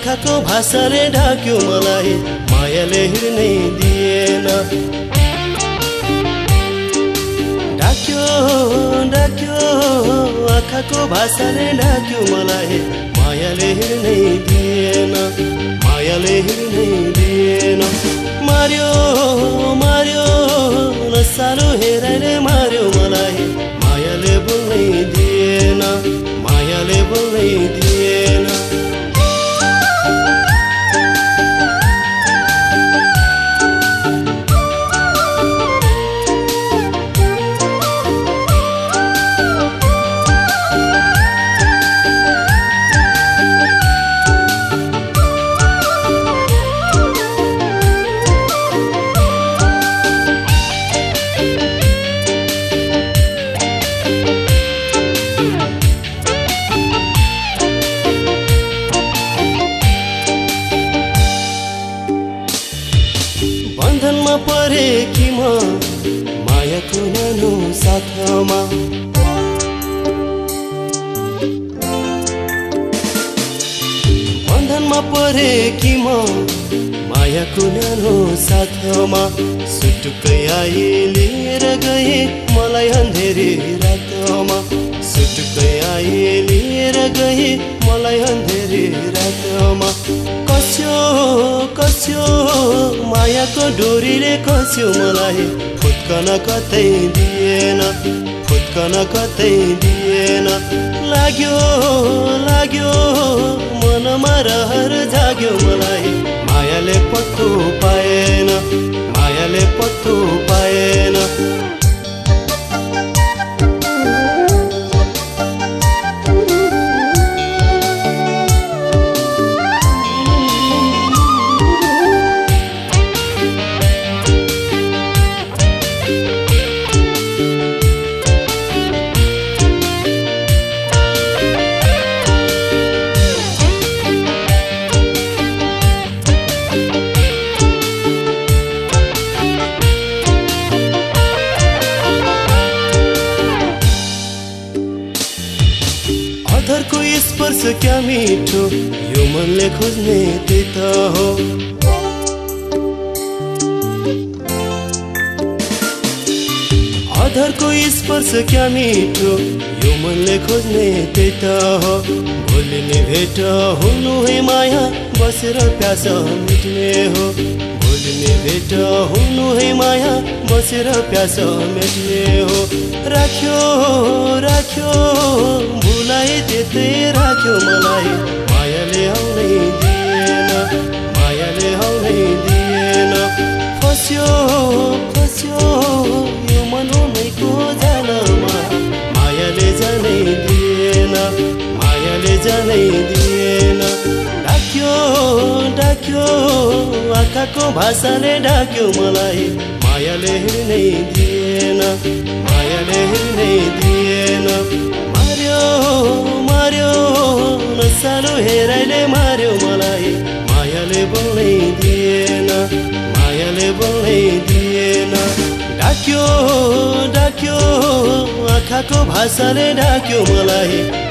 आँखाको भाषाले ढाक्यो मलाई, मायाले हिँड्नै दिएन। ढाक्यो ढाक्यो आँखाको भाषाले ढाक्यो मलाई, मायाले हिँड्नै दिएन, मायाले हिँड्नै दिएन। मार्यो मार्यो नसालो हेराइले मार्यो मलाई, मायाले बोल्नै दिएन, मायाले बोल्नै दिएन। बन्धनमा परेकी म मायाको नानो साथमा, बन्धनमा परेकी म मायाको नानो साथमा। सुटुक्कै आए लिएर गए मलाई अन्धेरी रातमा, सुटुक्कै आए लिएर गए मलाई अन्धेरी रातमा। कस्यो कस्यो मायाको डोरीले कस्यो मलाई, फुत्कन कतै दिएन, फुत्कन कतै दिएन। लाग्यो लाग्यो मनमा रहर जाग्यो मलाई, मायाले पत्तो पाएन, मायाले पत्तो पाएन। अधरको स्पर्श क्या मिठो, यो मनले खोज्ने त्यही त हो। अधरको स्पर्श क्या मिठो, यो मनले खोज्ने त्यही त हो। भोलिने भेट हुनु है माया, बसेर प्यास मिट्ने हो। भोलिने भेट हुनु है माया, बसेर प्यास मेट्ने हो। राख्यो राख्यो भुलाए त्यतै राख्यो मलाई, मायाले आउनै दिएन, मायाले आउनै दिएन। फस्यो फस्यो यो मनैको जालमा, मायाले जानै दिएन, मायाले जानै दिएन। ढाक्यो ढाक्यो आँखाको भाषाले ढाक्यो मलाई, मायाले हिँड्नै दिएन, मायाले हिँड्नै दिएन। मार्यो मार्यो नसालो हेराइले मार्यो मलाई, मायाले बोल्नै दिएन, मायाले बोल्नै दिएन। ढाक्यो ढाक्यो आँखाको भाषाले ढाक्यो मलाई,